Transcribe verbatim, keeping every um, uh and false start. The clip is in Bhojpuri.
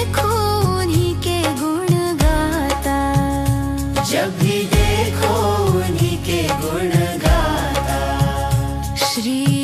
देखो उन्हीं के गुण गाता, जब भी देखो उन्हीं के गुण गाता। श्री